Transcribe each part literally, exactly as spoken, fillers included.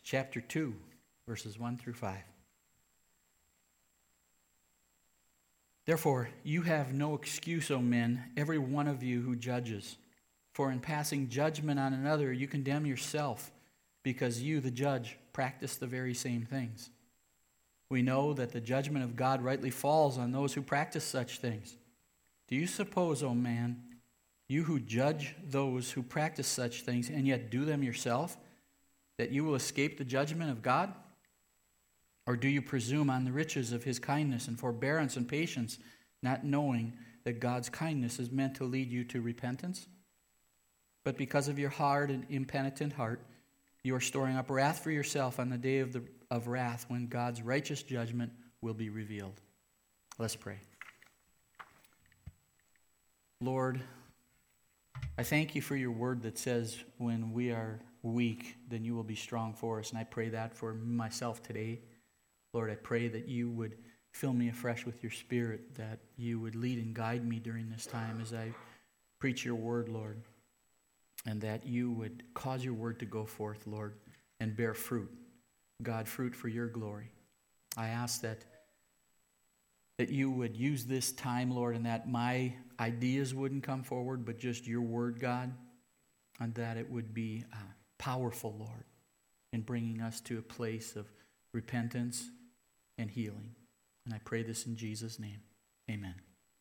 chapter two, verses one through five. Therefore, you have no excuse, O men, every one of you who judges. For in passing judgment on another, you condemn yourself, because you, the judge, practice the very same things. We know that the judgment of God rightly falls on those who practice such things. Do you suppose, O man, you who judge those who practice such things and yet do them yourself, that you will escape the judgment of God? Or do you presume on the riches of his kindness and forbearance and patience, not knowing that God's kindness is meant to lead you to repentance? But because of your hard and impenitent heart, you are storing up wrath for yourself on the day of the of wrath, when God's righteous judgment will be revealed. Let's pray. Lord, I thank you for your word that says when we are weak, then you will be strong for us. And I pray that for myself today. Lord, I pray that you would fill me afresh with your Spirit, that you would lead and guide me during this time as I preach your word, Lord, and that you would cause your word to go forth, Lord, and bear fruit. God, fruit for your glory. I ask that that you would use this time, Lord, and that my ideas wouldn't come forward, but just your word, God, and that it would be uh, powerful, Lord, in bringing us to a place of repentance and healing. And I pray this in Jesus' name. Amen.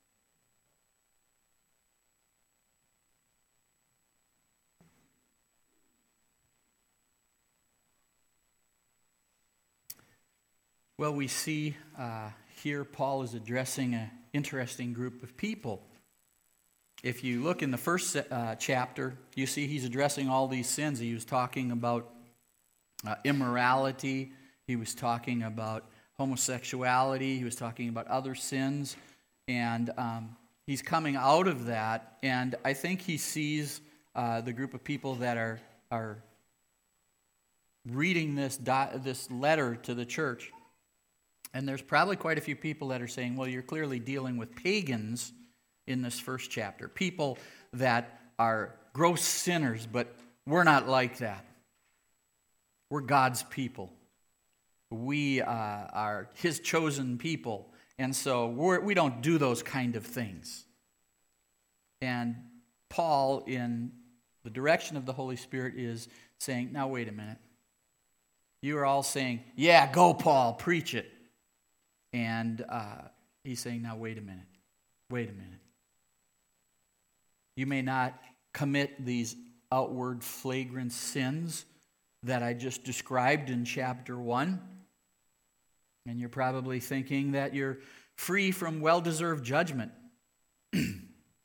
Well, we see uh, here Paul is addressing an interesting group of people. If you look in the first uh, chapter, you see he's addressing all these sins. He was talking about uh, immorality. He was talking about homosexuality. He was talking about other sins. And um, he's coming out of that. And I think he sees uh, the group of people that are, are reading this, di- this letter to the church. And there's probably quite a few people that are saying, well, you're clearly dealing with pagans in this first chapter. People that are gross sinners, but we're not like that. We're God's people. We uh, are his chosen people. And so we're, we don't do those kind of things. And Paul, in the direction of the Holy Spirit, is saying, now wait a minute. You are all saying, yeah, go Paul, preach it. And uh, he's saying, now wait a minute, wait a minute. You may not commit these outward flagrant sins that I just described in chapter one. And you're probably thinking that you're free from well-deserved judgment. You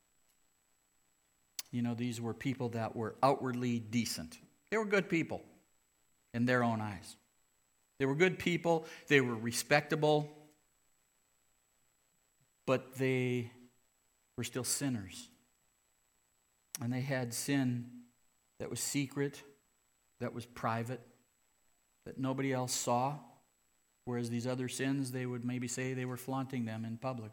know, these were people that were outwardly decent. They were good people in their own eyes. They were good people. They were respectable. But they were still sinners. And they had sin that was secret, that was private, that nobody else saw. Whereas these other sins, they would maybe say they were flaunting them in public.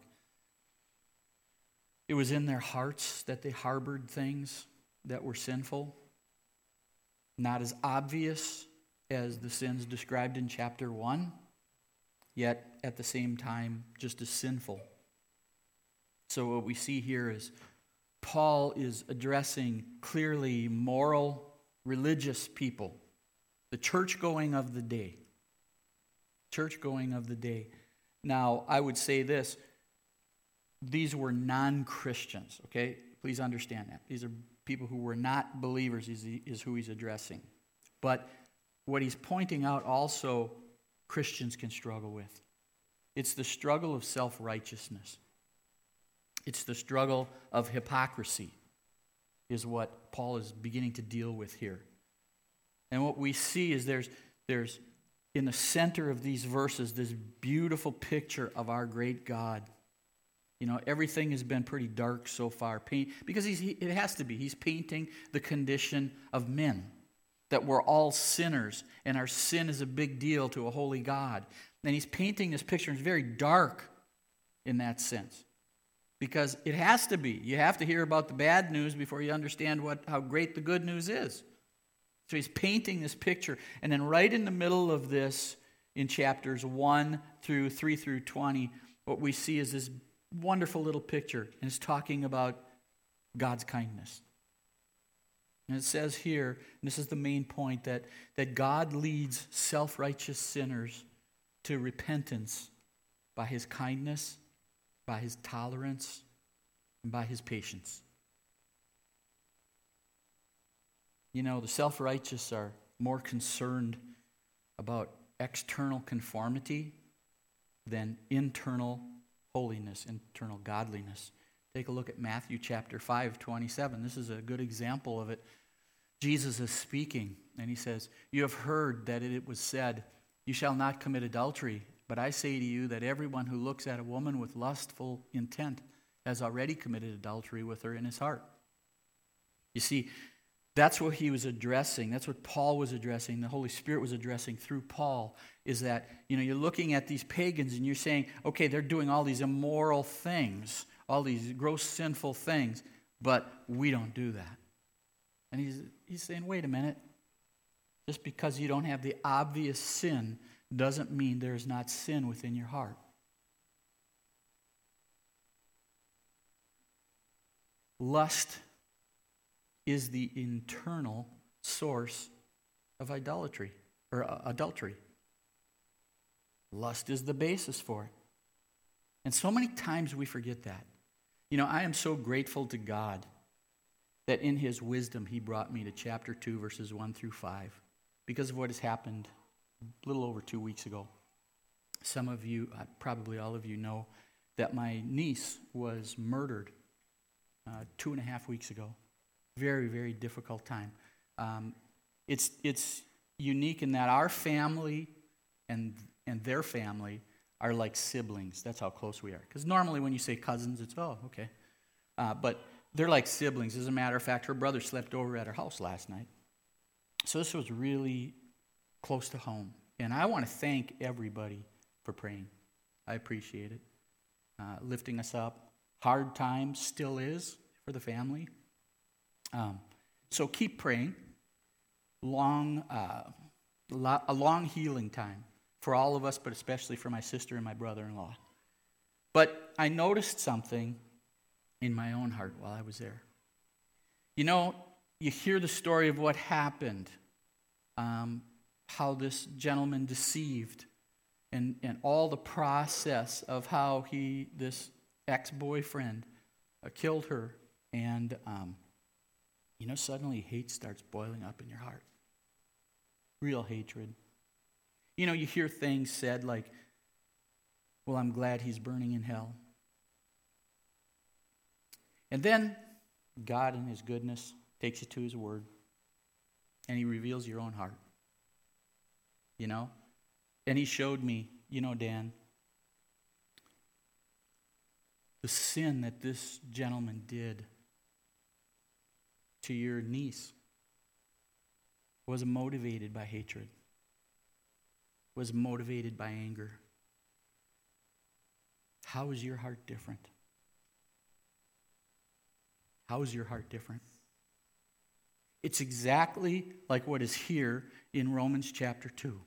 It was in their hearts that they harbored things that were sinful. Not as obvious as the sins described in chapter one, yet at the same time just as sinful. So what we see here is Paul is addressing clearly moral, religious people, the church-going of the day. Church-going of the day. Now, I would say this, these were non-Christians, okay? Please understand that. These are people who were not believers is, is who he's addressing. But what he's pointing out also Christians can struggle with. It's the struggle of self-righteousness. It's the struggle of hypocrisy is what Paul is beginning to deal with here. And what we see is there's, there's in the center of these verses this beautiful picture of our great God. You know, everything has been pretty dark so far, paint, because he's, he, it has to be. He's painting the condition of men, that we're all sinners, and our sin is a big deal to a holy God. And he's painting this picture, and it's very dark in that sense. Because it has to be. You have to hear about the bad news before you understand what how great the good news is. So he's painting this picture. And then right in the middle of this, in chapters one through three through twenty, what we see is this wonderful little picture. And it's talking about God's kindness. And it says here, and this is the main point, that, that God leads self-righteous sinners to repentance by his kindness, by his tolerance, and by his patience. You know, the self-righteous are more concerned about external conformity than internal holiness, internal godliness. Take a look at Matthew chapter five, twenty-seven. This is a good example of it. Jesus is speaking, and he says, "You have heard that it was said, 'You shall not commit adultery.' But I say to you that everyone who looks at a woman with lustful intent has already committed adultery with her in his heart." You see, that's what he was addressing. That's what Paul was addressing. The Holy Spirit was addressing through Paul, is that, you know, you're looking at these pagans and you're saying, okay, they're doing all these immoral things, all these gross sinful things, but we don't do that. And he's, he's saying, wait a minute. Just because you don't have the obvious sin doesn't mean there is not sin within your heart. Lust is the internal source of idolatry or uh, adultery. Lust is the basis for it. And so many times we forget that. You know, I am so grateful to God that in his wisdom he brought me to chapter two, verses one through five, because of what has happened a little over two weeks ago. Some of you, uh, probably all of you, know that my niece was murdered uh, two and a half weeks ago. Very, very difficult time. Um, it's it's unique in that our family and and their family are like siblings. That's how close we are. Because normally when you say cousins, it's, oh, okay. Uh, but they're like siblings. As a matter of fact, her brother slept over at her house last night. So this was really close to home. And I want to thank everybody for praying. I appreciate it. Uh, lifting us up. Hard times still is for the family. Um, so keep praying. Long, uh, lo- a long healing time for all of us, but especially for my sister and my brother-in-law. But I noticed something in my own heart while I was there. You know, you hear the story of what happened, um, how this gentleman deceived, and, and all the process of how he, this ex-boyfriend, uh, killed her, and um, you know, suddenly hate starts boiling up in your heart. Real hatred. You know, you hear things said like, well, I'm glad he's burning in hell. And then God in his goodness takes you to his word, and he reveals your own heart. You know? And he showed me, you know, Dan, the sin that this gentleman did to your niece was motivated by hatred, was motivated by anger. How is your heart different? How is your heart different? It's exactly like what is here in Romans chapter two.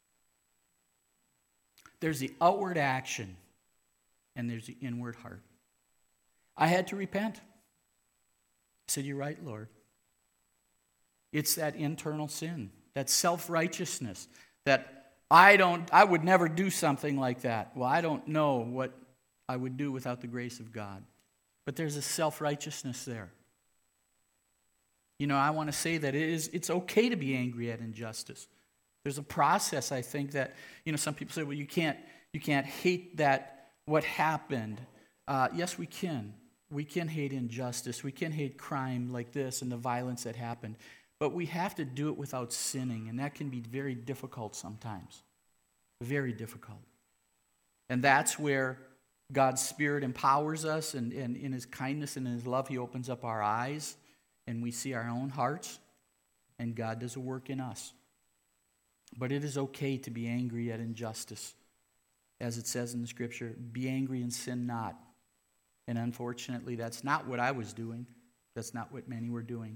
There's the outward action, and there's the inward heart. I had to repent. I said, you're right, Lord. It's that internal sin, that self-righteousness, that I don't, I would never do something like that. Well, I don't know what I would do without the grace of God. But there's a self-righteousness there. You know, I want to say that it is, it's okay to be angry at injustice. There's a process, I think, that, you know, some people say, well, you can't, you can't hate that, what happened. Uh, yes, we can. We can hate injustice. We can hate crime like this and the violence that happened. But we have to do it without sinning, and that can be very difficult sometimes. Very difficult. And that's where God's Spirit empowers us, and, and in his kindness and in his love, he opens up our eyes, and we see our own hearts, and God does a work in us. But it is okay to be angry at injustice. As it says in the Scripture, be angry and sin not. And unfortunately, that's not what I was doing. That's not what many were doing.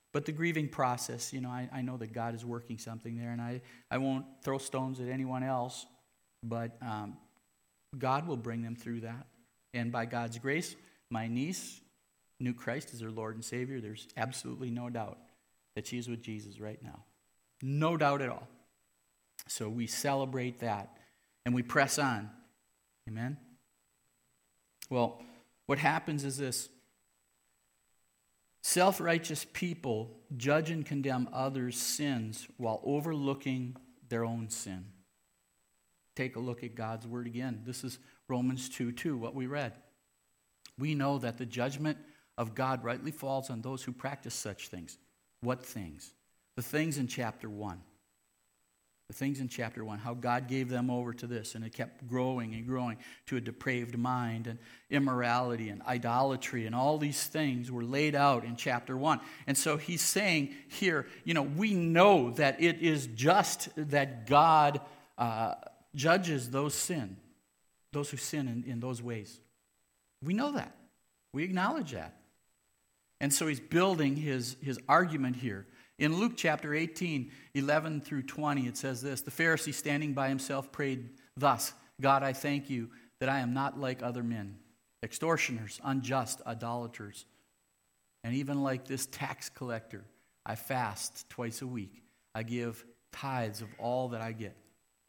But the grieving process, you know, I, I know that God is working something there, and I, I won't throw stones at anyone else, but um, God will bring them through that. And by God's grace, my niece knew Christ as her Lord and Savior. There's absolutely no doubt that she's with Jesus right now. No doubt at all. So we celebrate that, and we press on. Amen? Well, what happens is this. Self-righteous people judge and condemn others' sins while overlooking their own sin. Take a look at God's word again. This is Romans two two, what we read. We know that the judgment of God rightly falls on those who practice such things. What things? The things in chapter one. The things in chapter one, how God gave them over to this, and it kept growing and growing to a depraved mind, and immorality and idolatry, and all these things were laid out in chapter one. And so he's saying here, you know, we know that it is just that God uh, judges those sin, those who sin in, in those ways. We know that. We acknowledge that. And so he's building his, his argument here. In Luke chapter eighteen, eleven through twenty, it says this: the Pharisee standing by himself prayed thus, God, I thank you that I am not like other men, extortioners, unjust, idolaters, and even like this tax collector. I fast twice a week. I give tithes of all that I get.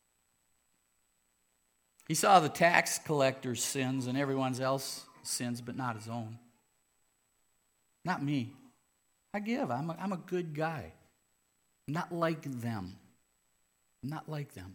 He saw the tax collector's sins and everyone else's sins, but not his own. Not me. I give. I'm a, I'm a good guy. I'm not like them. I'm not like them.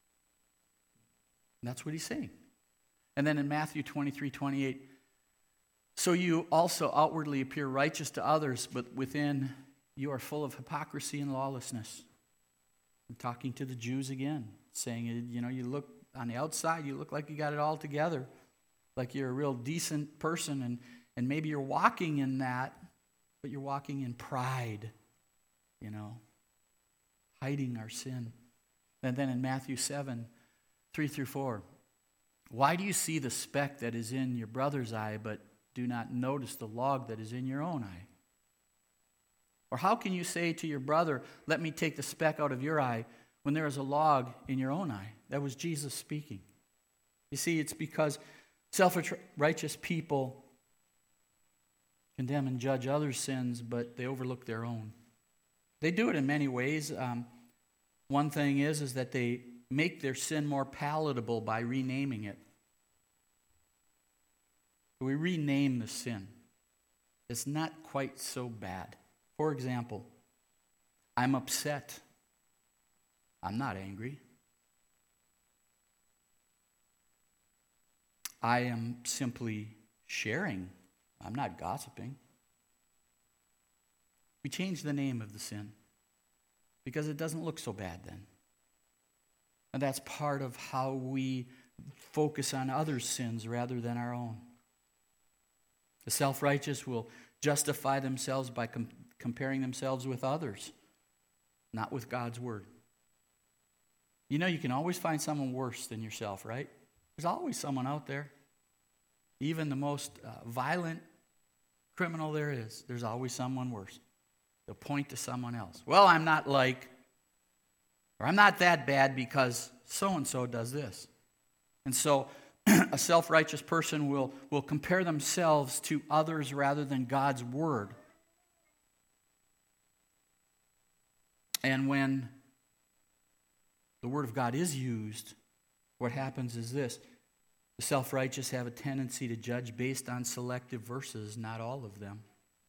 And that's what he's saying. And then in Matthew twenty-three twenty-eight, so you also outwardly appear righteous to others, but within you are full of hypocrisy and lawlessness. I'm talking to the Jews again, saying, you know, you look on the outside, you look like you got it all together, like you're a real decent person, and, and maybe you're walking in that, but you're walking in pride, you know, hiding our sin. And then in Matthew seven, three through four, why do you see the speck that is in your brother's eye, but do not notice the log that is in your own eye? Or how can you say to your brother, let me take the speck out of your eye, when there is a log in your own eye? That was Jesus speaking. You see, it's because self-righteous people condemn and judge others' sins, but they overlook their own. They do it in many ways. Um, one thing is, is that they make their sin more palatable by renaming it. We rename the sin. It's not quite so bad. For example, I'm upset. I'm not angry. I am simply sharing. I'm not gossiping. We change the name of the sin because it doesn't look so bad then. And that's part of how we focus on others' sins rather than our own. The self-righteous will justify themselves by com- comparing themselves with others, not with God's word. You know, you can always find someone worse than yourself, right? There's always someone out there. Even the most uh, violent criminal there is, there's always someone worse. They'll point to someone else. Well, I'm not like, or I'm not that bad because so-and-so does this. And so a self-righteous person will, will compare themselves to others rather than God's word. And when the word of God is used, what happens is this. The self-righteous have a tendency to judge based on selective verses, not all of them.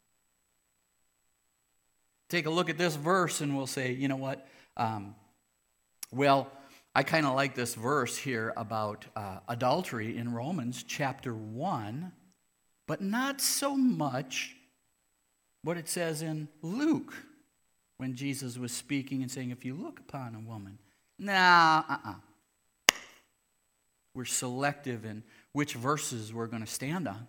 Take a look at this verse and we'll say, you know what? Um, well, I kind of like this verse here about uh, adultery in Romans chapter one, but not so much what it says in Luke when Jesus was speaking and saying, if you look upon a woman, nah, uh-uh. We're selective in which verses we're going to stand on.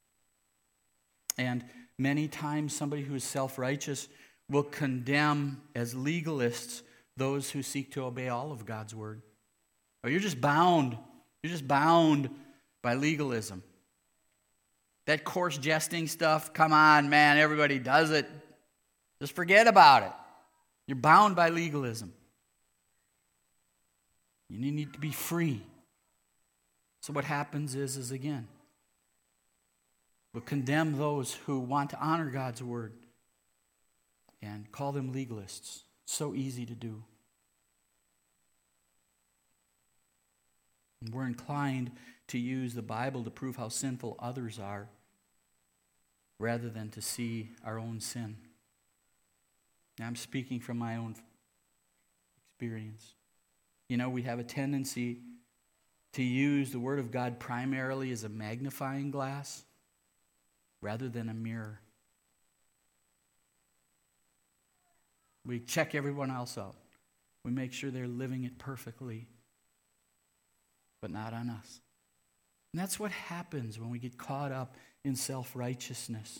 And many times somebody who is self-righteous will condemn as legalists those who seek to obey all of God's word. Or you're just bound. You're just bound by legalism. That coarse jesting stuff, come on, man, everybody does it. Just forget about it. You're bound by legalism. You need to be free. So what happens is, is again, we'll condemn those who want to honor God's word and call them legalists. So easy to do. And we're inclined to use the Bible to prove how sinful others are rather than to see our own sin. Now, I'm speaking from my own experience. You know, we have a tendency to use the Word of God primarily as a magnifying glass rather than a mirror. We check everyone else out. We make sure they're living it perfectly, but not on us. And that's what happens when we get caught up in self-righteousness.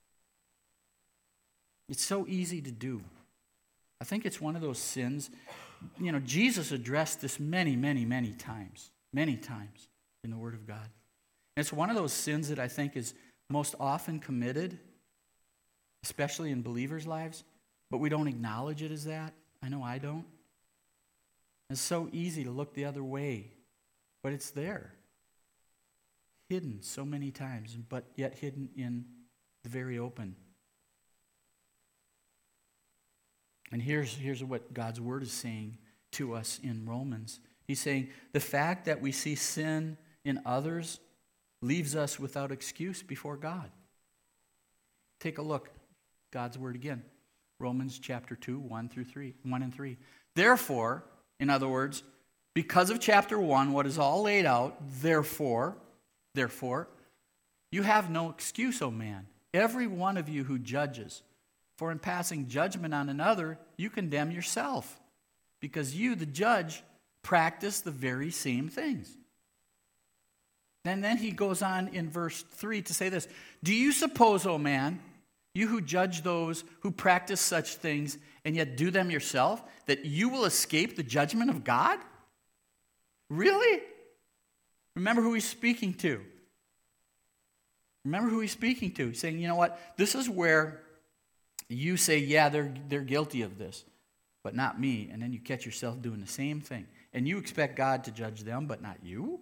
It's so easy to do. I think it's one of those sins. You know, Jesus addressed this many, many, many times. Many times in the Word of God. And it's one of those sins that I think is most often committed, especially in believers' lives, but we don't acknowledge it as that. I know I don't. It's so easy to look the other way, but it's there. Hidden so many times, but yet hidden in the very open. And here's, here's what God's Word is saying to us in Romans. He's saying the fact that we see sin in others leaves us without excuse before God. Take a look. God's Word again. Romans chapter two, one through three, one and three. Therefore, in other words, because of chapter one, what is all laid out, therefore, therefore, you have no excuse, O man, every one of you who judges. For in passing judgment on another, you condemn yourself, because you, the judge, practice the very same things. And then he goes on in verse three to say this. Do you suppose, O man, you who judge those who practice such things and yet do them yourself, that you will escape the judgment of God? Really? Remember who he's speaking to. Remember who he's speaking to. He's saying, you know what? This is where you say, yeah, they're, they're guilty of this, but not me. And then you catch yourself doing the same thing. And you expect God to judge them, but not you?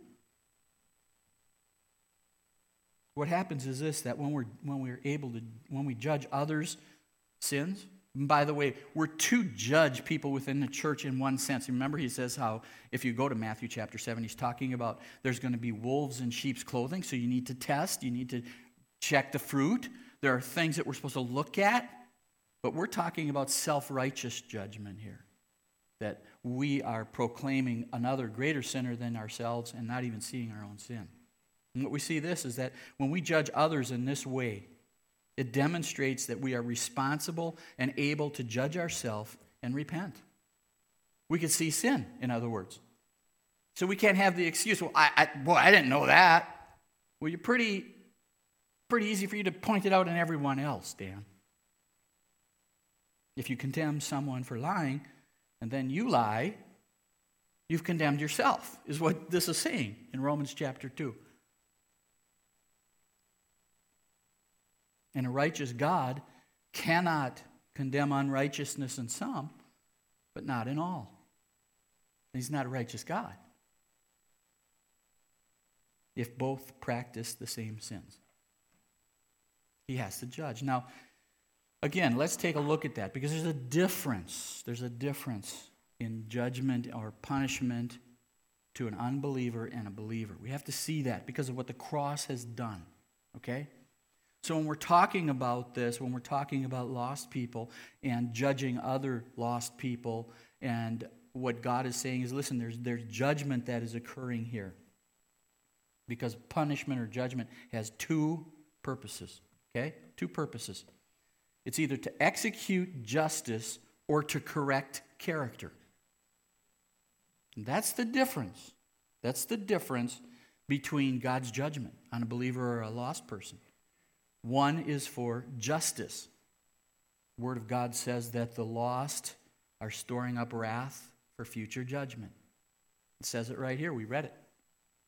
What happens is this, that when we're when we're able to, when we judge others' sins, and by the way, we're to judge people within the church in one sense. Remember, he says how, if you go to Matthew chapter seven, he's talking about there's going to be wolves in sheep's clothing, so you need to test, you need to check the fruit. There are things that we're supposed to look at, but we're talking about self-righteous judgment here. That we are proclaiming another greater sinner than ourselves and not even seeing our own sin. And what we see this is that when we judge others in this way, it demonstrates that we are responsible and able to judge ourselves and repent. We can see sin, in other words. So we can't have the excuse, well, I, I, boy, I didn't know that. Well, you're pretty, pretty easy for you to point it out in everyone else, Dan. If you condemn someone for lying, and then you lie, you've condemned yourself, is what this is saying in Romans chapter two. And a righteous God cannot condemn unrighteousness in some, but not in all. He's not a righteous God if both practice the same sins. He has to judge. Now, again, let's take a look at that, because there's a difference. There's a difference in judgment or punishment to an unbeliever and a believer. We have to see that because of what the cross has done, okay? So when we're talking about this, when we're talking about lost people and judging other lost people, and what God is saying is, listen, there's, there's judgment that is occurring here. Because punishment or judgment has two purposes, okay? Two purposes. It's either to execute justice or to correct character. And that's the difference. That's the difference between God's judgment on a believer or a lost person. One is for justice. The Word of God says that the lost are storing up wrath for future judgment. It says it right here. We read it.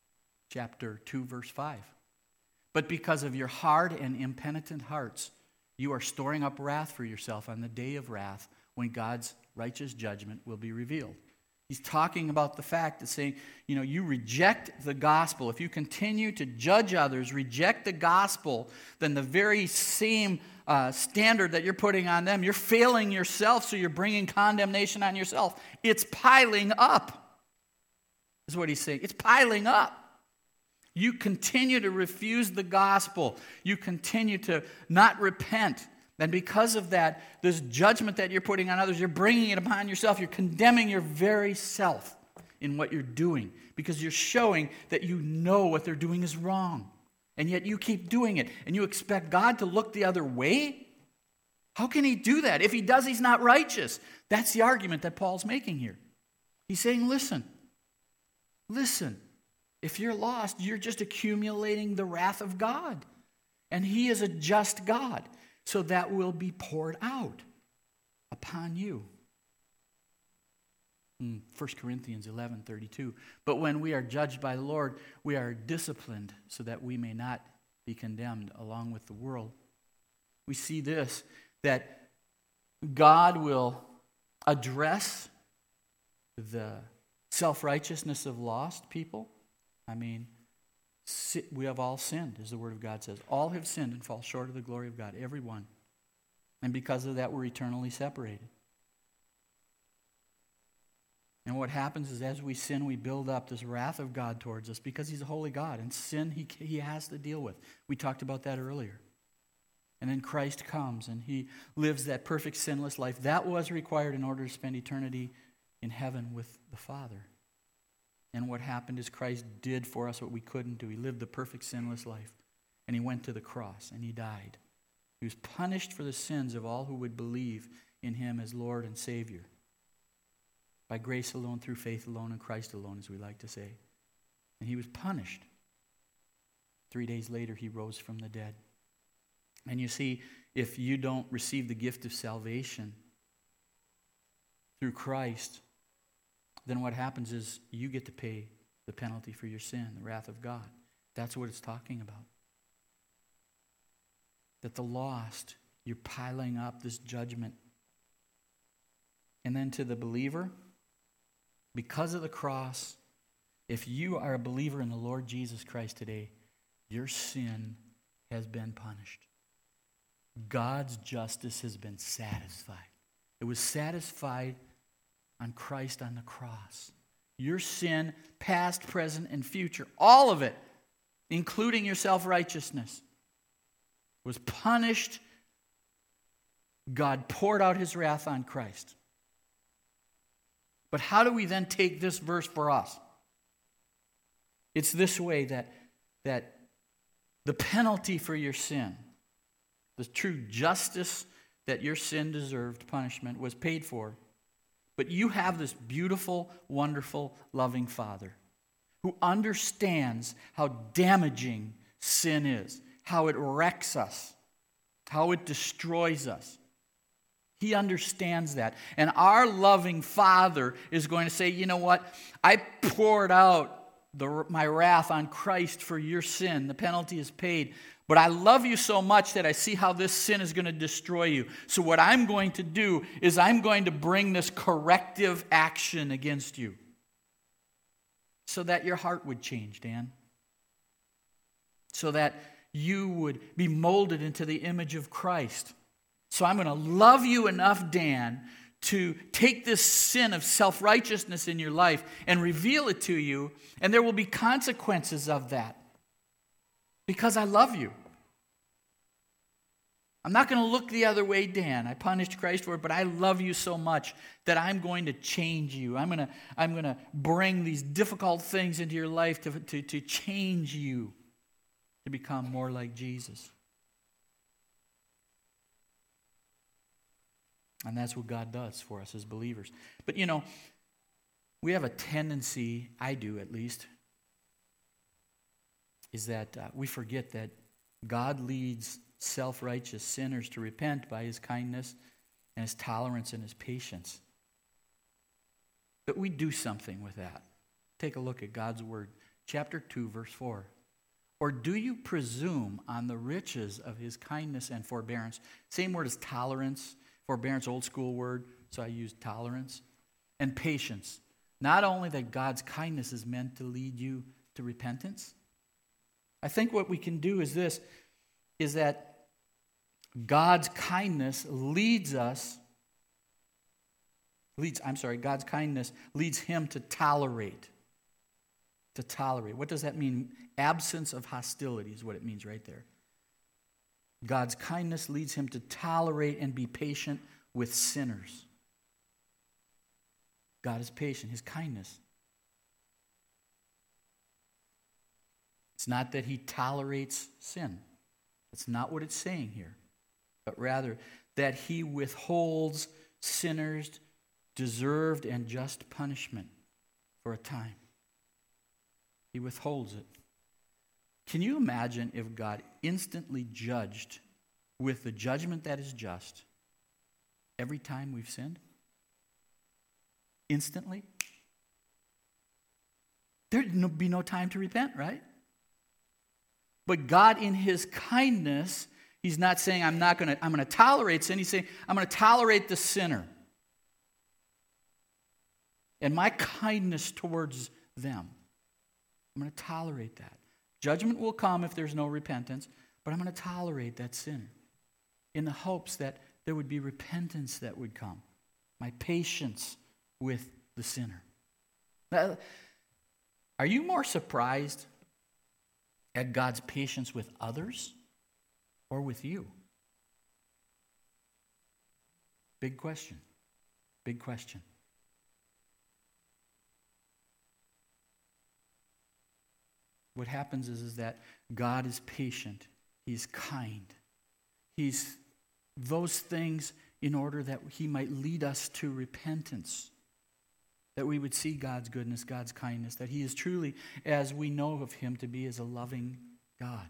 Chapter two, verse five. But because of your hard and impenitent hearts, You are storing up wrath for yourself on the day of wrath when God's righteous judgment will be revealed. He's talking about the fact that saying, you know, you reject the gospel. If you continue to judge others, reject the gospel, then the very same uh, standard that you're putting on them, you're failing yourself, so you're bringing condemnation on yourself. It's piling up, is what he's saying. It's piling up. You continue to refuse the gospel. You continue to not repent. And because of that, this judgment that you're putting on others, you're bringing it upon yourself. You're condemning your very self in what you're doing because you're showing that you know what they're doing is wrong. And yet you keep doing it. And you expect God to look the other way? How can he do that? If he does, he's not righteous. That's the argument that Paul's making here. He's saying, listen, listen. If you're lost, you're just accumulating the wrath of God. And he is a just God. So that will be poured out upon you. In First Corinthians eleven thirty-two. But when we are judged by the Lord, we are disciplined so that we may not be condemned along with the world. We see this, that God will address the self-righteousness of lost people. I mean, we have all sinned, as the Word of God says. All have sinned and fall short of the glory of God, every one. And because of that, we're eternally separated. And what happens is as we sin, we build up this wrath of God towards us because he's a holy God. And sin he, he has to deal with. We talked about that earlier. And then Christ comes and he lives that perfect sinless life. That was required in order to spend eternity in heaven with the Father. And what happened is Christ did for us what we couldn't do. He lived the perfect sinless life. And he went to the cross and he died. He was punished for the sins of all who would believe in him as Lord and Savior. By grace alone, through faith alone, in Christ alone, as we like to say. And he was punished. Three days later, he rose from the dead. And you see, if you don't receive the gift of salvation through Christ, then what happens is you get to pay the penalty for your sin, the wrath of God. That's what it's talking about. That the lost, you're piling up this judgment. And then to the believer, because of the cross, if you are a believer in the Lord Jesus Christ today, your sin has been punished. God's justice has been satisfied. It was satisfied on Christ on the cross. Your sin, past, present, and future, all of it, including your self-righteousness, was punished. God poured out his wrath on Christ. But how do we then take this verse for us? It's this way that, that the penalty for your sin, the true justice that your sin deserved, punishment, was paid for. But you have this beautiful, wonderful, loving Father who understands how damaging sin is, how it wrecks us, how it destroys us. He understands that. And our loving Father is going to say, you know what? I poured out the, my wrath on Christ for your sin. The penalty is paid. But I love you so much that I see how this sin is going to destroy you. So what I'm going to do is I'm going to bring this corrective action against you so that your heart would change, Dan. So that you would be molded into the image of Christ. So I'm going to love you enough, Dan, to take this sin of self-righteousness in your life and reveal it to you, and there will be consequences of that. Because I love you. I'm not going to look the other way, Dan. I punished Christ for it, but I love you so much that I'm going to change you. I'm going to, I'm going to bring these difficult things into your life to, to, to change you to become more like Jesus. And that's what God does for us as believers. But you know, we have a tendency, I do at least, is that uh, we forget that God leads self-righteous sinners to repent by his kindness and his tolerance and his patience. But we do something with that. Take a look at God's word. Chapter two, verse four. Or do you presume on the riches of his kindness and forbearance? Same word as tolerance. Forbearance, old school word, so I use tolerance. And patience. Not only that God's kindness is meant to lead you to repentance. I think what we can do is this, is that God's kindness leads us, leads, I'm sorry, God's kindness leads him to tolerate. To tolerate. What does that mean? Absence of hostility is what it means right there. God's kindness leads him to tolerate and be patient with sinners. God is patient, his kindness. It's not that he tolerates sin. That's not what it's saying here. But rather that he withholds sinners' deserved and just punishment for a time. He withholds it. Can you imagine if God instantly judged with the judgment that is just every time we've sinned? Instantly? There'd be no time to repent, right? But God, in his kindness, he's not saying, I'm not going to, I'm going to tolerate sin. He's saying, I'm going to tolerate the sinner. And my kindness towards them, I'm going to tolerate that. Judgment will come if there's no repentance, but I'm going to tolerate that sinner in the hopes that there would be repentance that would come. My patience with the sinner. Now, are you more surprised at God's patience with others or with you? Big question. Big question. What happens is, is that God is patient. He's kind. He's those things in order that he might lead us to repentance. That we would see God's goodness, God's kindness. That he is truly, as we know of him, to be as a loving God.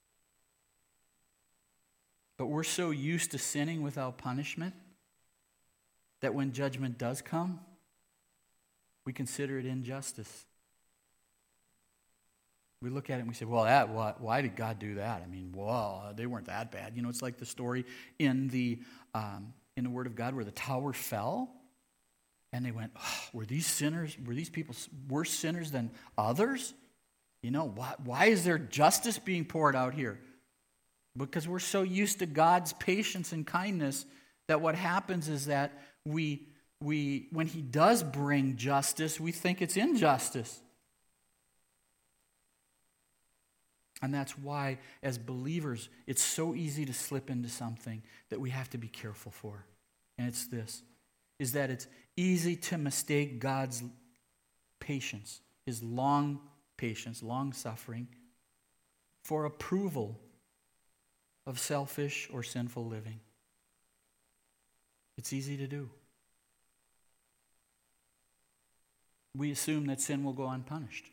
But we're so used to sinning without punishment that when judgment does come, we consider it injustice. We look at it and we say, well, that, why, why did God do that? I mean, whoa, they weren't that bad. You know, it's like the story in the um, in the Word of God where the tower fell, and they went, oh, were these sinners, were these people worse sinners than others? You know, why, why is there justice being poured out here? Because we're so used to God's patience and kindness that what happens is that we, we when he does bring justice, we think it's injustice. And that's why, as believers, it's so easy to slip into something that we have to be careful for. And it's this, is that it's easy to mistake God's patience, his long patience, long suffering, for approval of selfish or sinful living. It's easy to do. We assume that sin will go unpunished.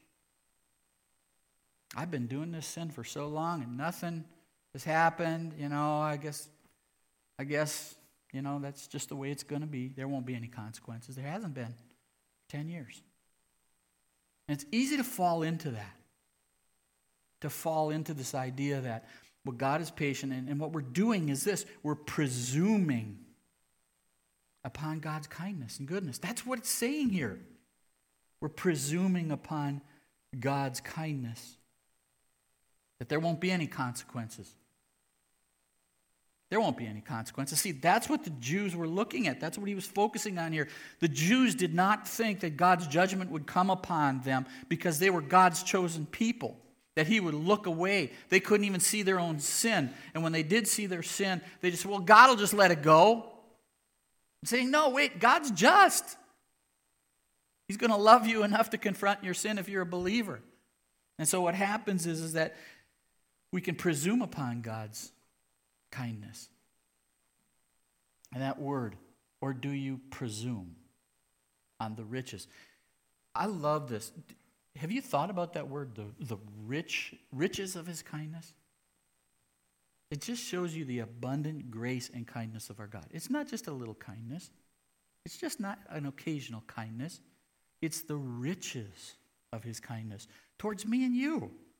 I've been doing this sin for so long and nothing has happened. You know, I guess, I guess, you know, that's just the way it's going to be. There won't be any consequences. There hasn't been ten years. And it's easy to fall into that. To fall into this idea that, well, God is patient, and, and what we're doing is this. We're presuming upon God's kindness and goodness. That's what it's saying here. We're presuming upon God's kindness. That there won't be any consequences. There won't be any consequences. See, that's what the Jews were looking at. That's what he was focusing on here. The Jews did not think that God's judgment would come upon them because they were God's chosen people, that he would look away. They couldn't even see their own sin. And when they did see their sin, they just said, well, God will just let it go. And saying, no, wait, God's just. He's going to love you enough to confront your sin if you're a believer. And so what happens is, is that we can presume upon God's kindness. And that word, or do you presume on the riches? I love this. Have you thought about that word, the, the rich riches of his kindness? It just shows you the abundant grace and kindness of our God. It's not just a little kindness. It's just not an occasional kindness. It's the riches of his kindness towards me and you.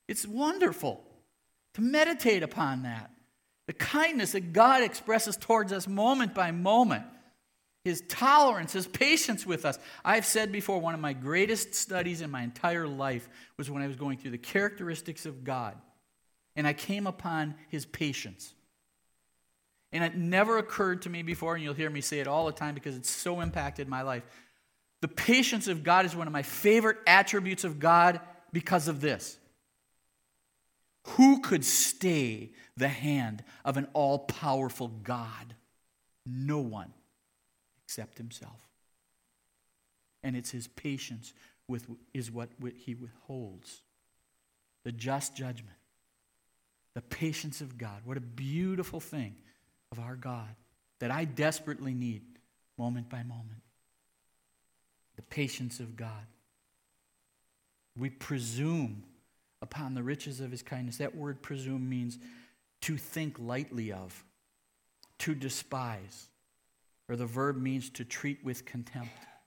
It's wonderful to meditate upon that. The kindness that God expresses towards us moment by moment. His tolerance, His patience with us. I've said before, one of my greatest studies in my entire life was when I was going through the characteristics of God. And I came upon His patience. And it never occurred to me before, and you'll hear me say it all the time because it's so impacted my life. The patience of God is one of my favorite attributes of God because of this. Who could stay the hand of an all-powerful God? No one. Except Himself. And it's His patience with is what He withholds. The just judgment. The patience of God. What a beautiful thing of our God that I desperately need moment by moment. The patience of God. We presume upon the riches of His kindness. That word presume means to think lightly of, to despise. Or the verb means to treat with contempt.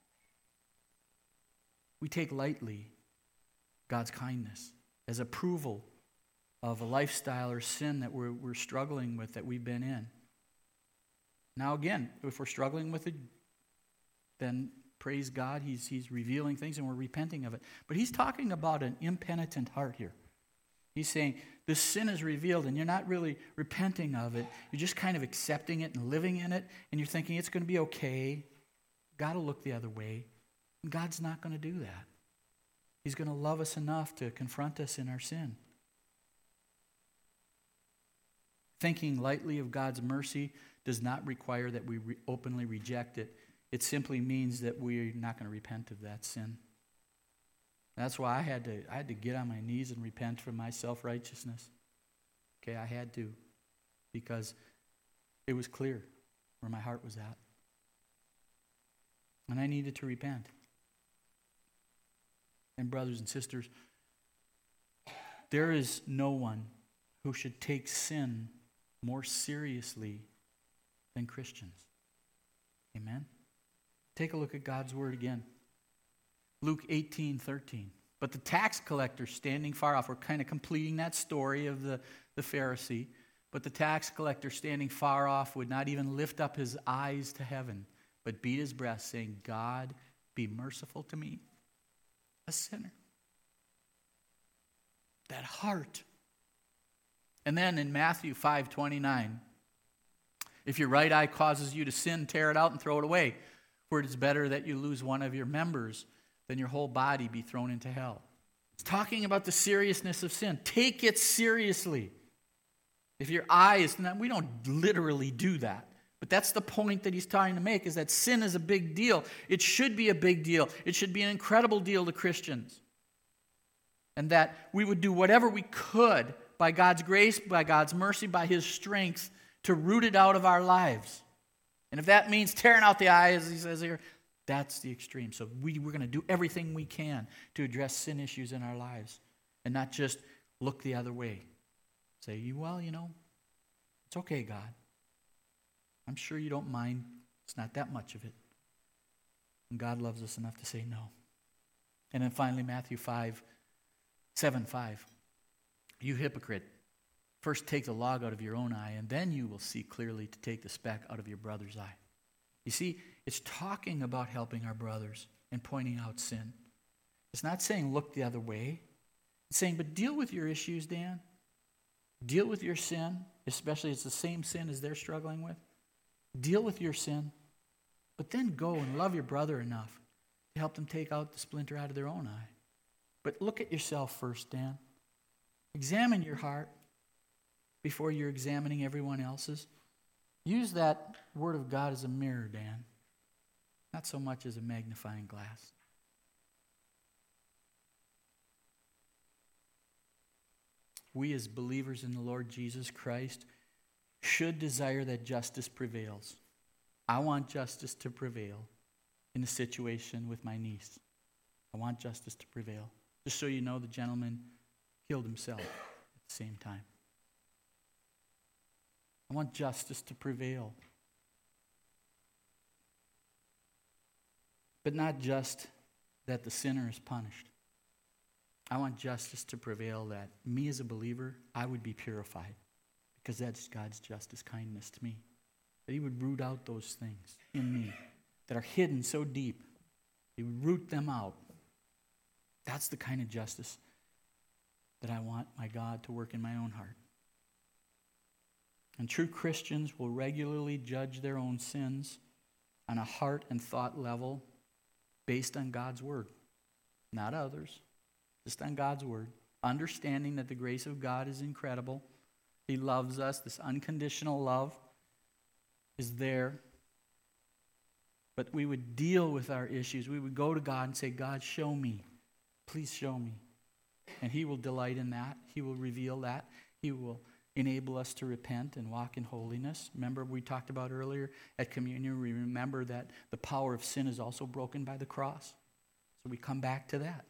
We take lightly God's kindness as approval of a lifestyle or sin that we're, we're struggling with, that we've been in. Now again, if we're struggling with it, then praise God, He's, he's revealing things and we're repenting of it. But He's talking about an impenitent heart here. He's saying, this sin is revealed and you're not really repenting of it. You're just kind of accepting it and living in it. And you're thinking it's going to be okay. God will look the other way. And God's not going to do that. He's going to love us enough to confront us in our sin. Thinking lightly of God's mercy does not require that we re- openly reject it. It simply means that we're not going to repent of that sin. That's why I had to I had to get on my knees and repent from my self-righteousness. Okay, I had to. Because it was clear where my heart was at. And I needed to repent. And brothers and sisters, there is no one who should take sin more seriously than Christians. Amen? Take a look at God's word again. Luke eighteen thirteen. But the tax collector standing far off, we're kind of completing that story of the, the Pharisee, but the tax collector standing far off would not even lift up his eyes to heaven, but beat his breast, saying, God, be merciful to me, a sinner. That heart. And then in Matthew five twenty-nine, if your right eye causes you to sin, tear it out and throw it away. For it is better that you lose one of your members than your whole body be thrown into hell. It's talking about the seriousness of sin. Take it seriously. If your eye is not, we don't literally do that. But that's the point that he's trying to make, is that sin is a big deal. It should be a big deal. It should be an incredible deal to Christians. And that we would do whatever we could by God's grace, by God's mercy, by His strength to root it out of our lives. And if that means tearing out the eye, as he says here, that's the extreme. So we, we're going to do everything we can to address sin issues in our lives and not just look the other way. Say, well, you know, it's okay, God. I'm sure you don't mind. It's not that much of it. And God loves us enough to say no. And then finally, Matthew five, seven, five. You hypocrite, first take the log out of your own eye, and then you will see clearly to take the speck out of your brother's eye. You see, it's talking about helping our brothers and pointing out sin. It's not saying look the other way. It's saying, but deal with your issues, Dan. Deal with your sin, especially it's the same sin as they're struggling with. Deal with your sin, but then go and love your brother enough to help them take out the splinter out of their own eye. But look at yourself first, Dan. Examine your heart before you're examining everyone else's. Use that word of God as a mirror, Dan, not so much as a magnifying glass. We as believers in the Lord Jesus Christ should desire that justice prevails. I want justice to prevail in the situation with my niece. I want justice to prevail. Just so you know, the gentleman killed himself at the same time. I want justice to prevail. But not just that the sinner is punished. I want justice to prevail, that me as a believer, I would be purified, because that's God's justice, kindness to me. That he would root out those things in me that are hidden so deep. He would root them out. That's the kind of justice that I want my God to work in my own heart. And true Christians will regularly judge their own sins on a heart and thought level based on God's word, not others, just on God's word, understanding that the grace of God is incredible. He loves us. This unconditional love is there. But we would deal with our issues. We would go to God and say, God, show me. Please show me. And he will delight in that. He will reveal that. He will enable us to repent and walk in holiness. Remember, we talked about earlier at communion, we remember that the power of sin is also broken by the cross. So we come back to that.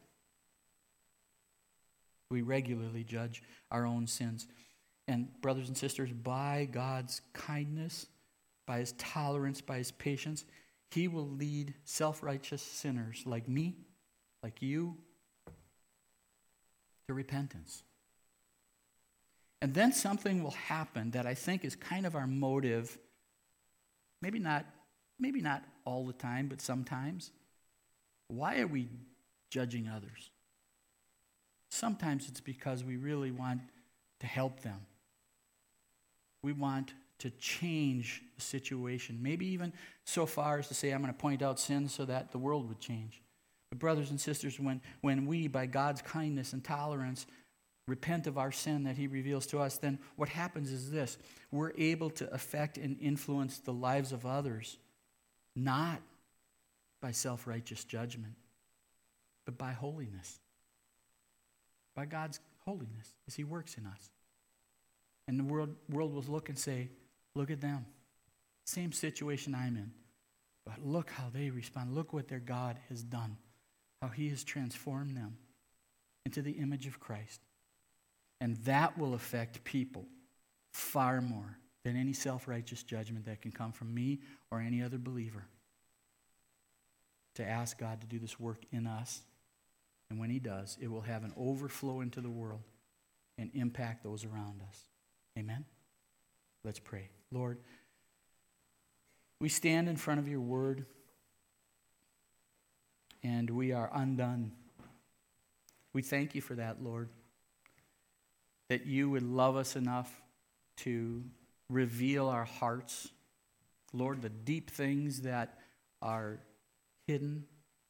We regularly judge our own sins. And brothers and sisters, by God's kindness, by his tolerance, by his patience, he will lead self-righteous sinners like me, like you, to repentance. And then something will happen that I think is kind of our motive, maybe not, maybe not all the time, but sometimes. Why are we judging others? Sometimes it's because we really want to help them. We want to change the situation. Maybe even so far as to say, I'm going to point out sin so that the world would change. But brothers and sisters, when, when we, by God's kindness and tolerance, repent of our sin that he reveals to us, then what happens is this. We're able to affect and influence the lives of others, not by self-righteous judgment, but by holiness. By God's holiness as he works in us. And the world, world will look and say, look at them. Same situation I'm in. But look how they respond. Look what their God has done. How he has transformed them into the image of Christ. And that will affect people far more than any self-righteous judgment that can come from me or any other believer. To ask God to do this work in us. And when he does, it will have an overflow into the world and impact those around us. Amen? Let's pray. Lord, we stand in front of your word and we are undone. We thank you for that, Lord. That you would love us enough to reveal our hearts. Lord, the deep things that are hidden.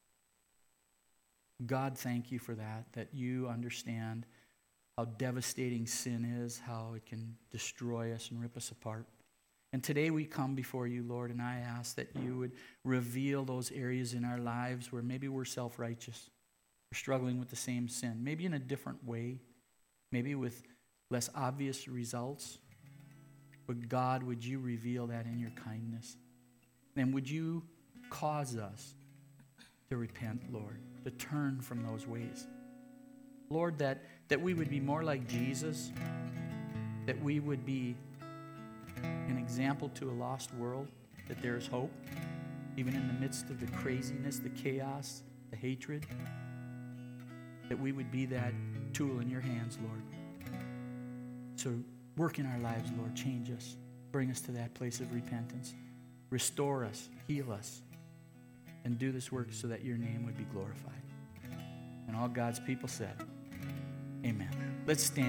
God, thank you for that, that you understand how devastating sin is, how it can destroy us and rip us apart. And today we come before you, Lord, and I ask that you would reveal those areas in our lives where maybe we're self-righteous. We're struggling with the same sin, maybe in a different way, maybe with less obvious results. But God, would you reveal that in your kindness? And would you cause us to repent, Lord, to turn from those ways. Lord, that, that we would be more like Jesus, that we would be an example to a lost world, that there is hope, even in the midst of the craziness, the chaos, the hatred, that we would be that tool in your hands, Lord. So work in our lives, Lord. Change us. Bring us to that place of repentance. Restore us. Heal us. And do this work so that your name would be glorified. And all God's people said, amen. Let's stand.